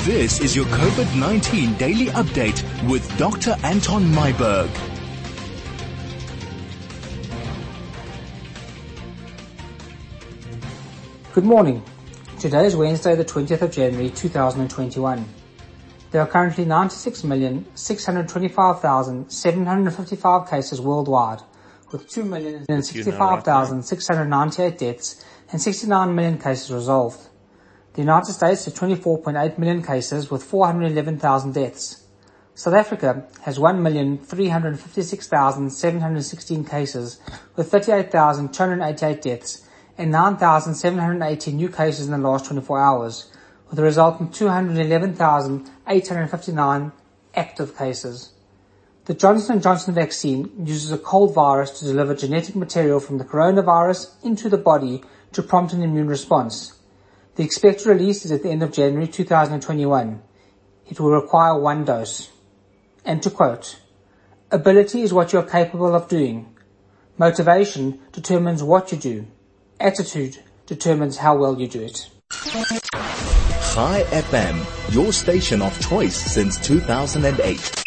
This is your COVID-19 daily update with Dr. Anton Myburgh. Good morning. Today is Wednesday, the 20th of January 2021. There are currently 96,625,755 cases worldwide, with 2,065,698 deaths and 69 million cases resolved. The United States has 24.8 million cases with 411,000 deaths. South Africa has 1,356,716 cases with 38,288 deaths and 9,780 new cases in the last 24 hours, with a resultant 211,859 active cases. The Johnson & Johnson vaccine uses a cold virus to deliver genetic material from the coronavirus into the body to prompt an immune response. The expected release is at the end of January 2021. It will require one dose. And to quote, "Ability is what you are capable of doing. Motivation determines what you do. Attitude determines how well you do it." Chai FM, your station of choice since 2008.